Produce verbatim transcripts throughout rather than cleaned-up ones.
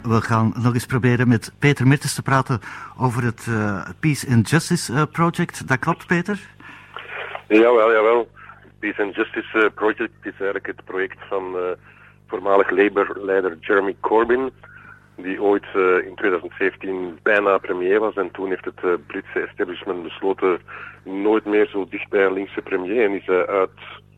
We gaan nog eens proberen met Peter Mertens te praten over het uh, Peace and Justice uh, Project. Dat klopt, Peter? Jawel, jawel. Peace and Justice uh, Project is eigenlijk het project van uh, voormalig Labour-leider Jeremy Corbyn, die ooit uh, in twintig zeventien bijna premier was. En toen heeft het uh, Britse establishment besloten nooit meer zo dicht bij een linkse premier en is uh, uit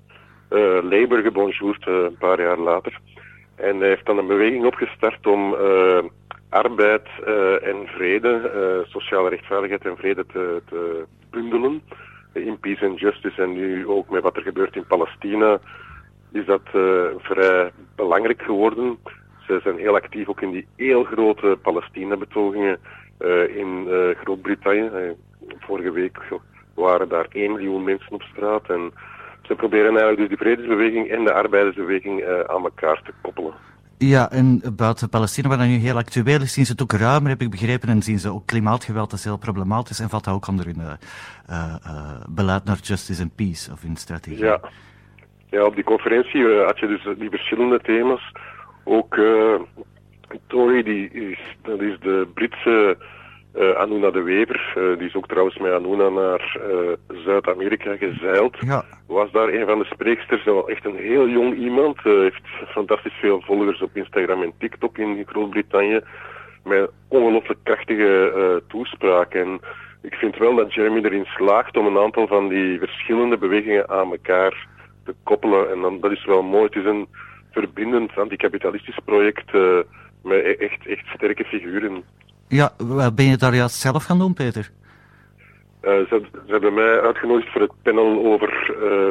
uh, Labour gebonjourd uh, een paar jaar later. En hij heeft dan een beweging opgestart om uh, arbeid uh, en vrede, uh, sociale rechtvaardigheid en vrede te, te bundelen in Peace and Justice. En nu ook met wat er gebeurt in Palestina is dat uh, vrij belangrijk geworden. Ze zijn heel actief ook in die heel grote Palestina-betogingen uh, in uh, Groot-Brittannië. Uh, vorige week waren daar één miljoen mensen op straat. En ze proberen eigenlijk dus die vredesbeweging en de arbeidersbeweging uh, aan elkaar te koppelen. Ja, en buiten Palestina, waar dat nu heel actueel is, zien ze het ook ruimer, heb ik begrepen, en zien ze ook klimaatgeweld, dat is heel problematisch, en valt dat ook onder hun uh, uh, uh, beleid naar justice and peace, of in strategie? Ja, ja op die conferentie uh, had je dus die verschillende thema's. Ook uh, Tory, die is, dat is de Britse uh, Anuna de Wever, uh, die is ook trouwens met Anuna naar uh, Zuid-Amerika gezeild. Ja. Was daar een van de spreeksters, wel echt een heel jong iemand, uh, heeft fantastisch veel volgers op Instagram en TikTok in Groot-Brittannië, met ongelooflijk krachtige uh, toespraak. En ik vind wel dat Jeremy erin slaagt om een aantal van die verschillende bewegingen aan elkaar te koppelen. En dan, dat is wel mooi. Het is een verbindend anticapitalistisch project uh, met echt, echt sterke figuren. Ja, ben je daar juist zelf gaan doen, Peter? Uh, ze, ze hebben mij uitgenodigd voor het panel over uh,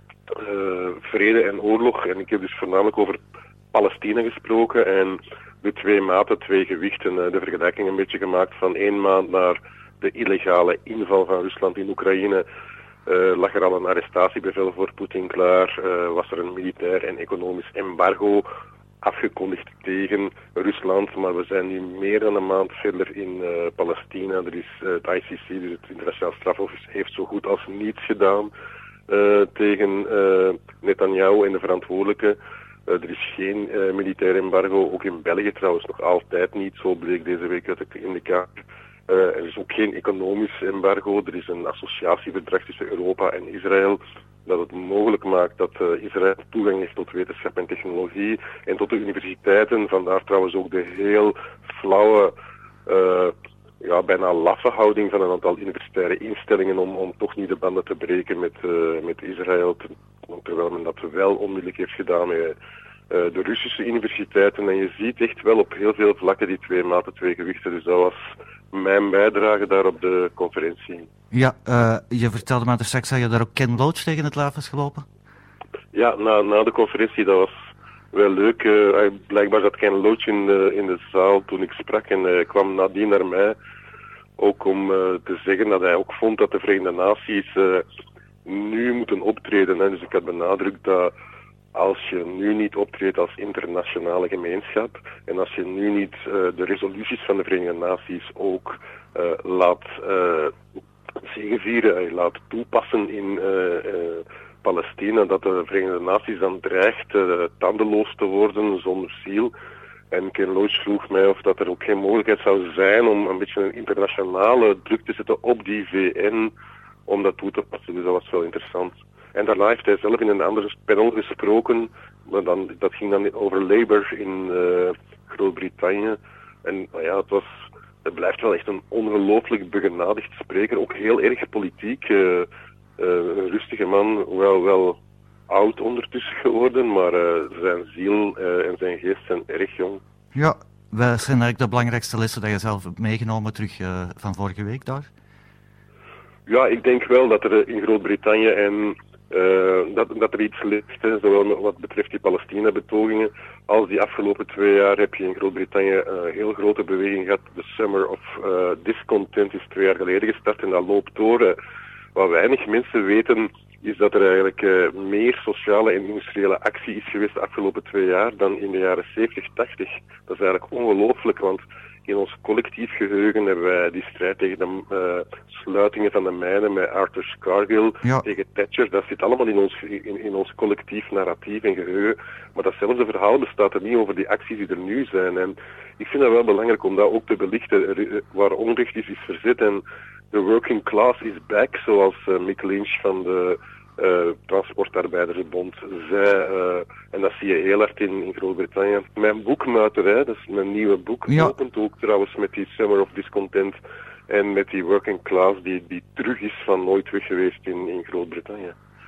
uh, vrede en oorlog. En ik heb dus voornamelijk over Palestina gesproken en de twee maten, twee gewichten. Uh, de vergelijking een beetje gemaakt van één maand naar de illegale inval van Rusland in Oekraïne. Uh, lag er al een arrestatiebevel voor Poetin klaar, uh, was er een militair en economisch embargo afgekondigd tegen Rusland, maar we zijn nu meer dan een maand verder in uh, Palestina. Er is uh, het I C C, dus het Internationaal Strafhof, heeft zo goed als niets gedaan uh, tegen uh, Netanyahu en de verantwoordelijke. Uh, er is geen uh, militair embargo, ook in België trouwens nog altijd niet, zo bleek deze week uit de, in de Kamer. Uh, er is ook geen economisch embargo, er is een associatieverdrag tussen Europa en Israël dat het mogelijk maakt dat uh, Israël toegang heeft tot wetenschap en technologie en tot de universiteiten. Vandaar trouwens ook de heel flauwe, uh, ja, bijna laffe houding van een aantal universitaire instellingen om, om toch niet de banden te breken met, uh, met Israël, terwijl men dat wel onmiddellijk heeft gedaan met uh, de Russische universiteiten. En je ziet echt wel op heel veel vlakken die twee maten, twee gewichten. Dus dat was mijn bijdrage daar op de conferentie. Ja, uh, je vertelde me er straks dat je daar ook Ken Loach tegen het lijf is gelopen? Ja, na, na de conferentie, dat was wel leuk. Uh, blijkbaar zat Ken Loach in de, in de zaal toen ik sprak en hij uh, kwam nadien naar mij ook om uh, te zeggen dat hij ook vond dat de Verenigde Naties uh, nu moeten optreden. Hè. Dus ik had benadrukt dat als je nu niet optreedt als internationale gemeenschap en als je nu niet uh, de resoluties van de Verenigde Naties ook uh, laat uh, zegevieren, uh, laat toepassen in uh, uh, Palestina, dat de Verenigde Naties dan dreigt uh, tandeloos te worden zonder ziel. En Ken Loach vroeg mij of dat er ook geen mogelijkheid zou zijn om een beetje een internationale druk te zetten op die V N om dat toe te passen. Dus dat was wel interessant. En daarna heeft hij zelf in een andere panel gesproken, maar dan, dat ging dan over Labour in uh, Groot-Brittannië. En nou ja, het, was, het blijft wel echt een ongelooflijk begenadigd spreker, ook heel erg politiek. Uh, uh, een rustige man, hoewel wel oud ondertussen geworden, maar uh, zijn ziel uh, en zijn geest zijn erg jong. Ja, wat zijn eigenlijk de belangrijkste lessen dat je zelf hebt meegenomen terug uh, van vorige week daar? Ja, ik denk wel dat er in Groot-Brittannië en uh, dat, dat er iets leeft, hè, zowel wat betreft die Palestina-betogingen als die afgelopen twee jaar heb je in Groot-Brittannië een heel grote beweging gehad. De Summer of uh, Discontent is twee jaar geleden gestart en dat loopt door. Uh, wat weinig mensen weten is dat er eigenlijk uh, meer sociale en industriële actie is geweest de afgelopen twee jaar dan in de jaren zeventig, tachtig. Dat is eigenlijk ongelooflijk, want in ons collectief geheugen hebben wij die strijd tegen de uh, sluitingen van de mijnen met Arthur Scargill, ja. tegen Thatcher. Dat zit allemaal in ons, in, in ons collectief narratief en geheugen. Maar datzelfde verhaal bestaat er niet over die acties die er nu zijn. En ik vind het wel belangrijk om dat ook te belichten. Er, waar onrecht is, is verzet. En de working class is back, zoals uh, Mick Lynch van de uh, Transportarbeidersbond zei. Uh, en dat zie je heel hard in, in Groot-Brittannië. Mijn boek Muiterij, dat is mijn nieuwe boek, ja. opent ook trouwens met die Summer of Discontent en met die working class die, die terug is van nooit weg geweest in, in Groot-Brittannië.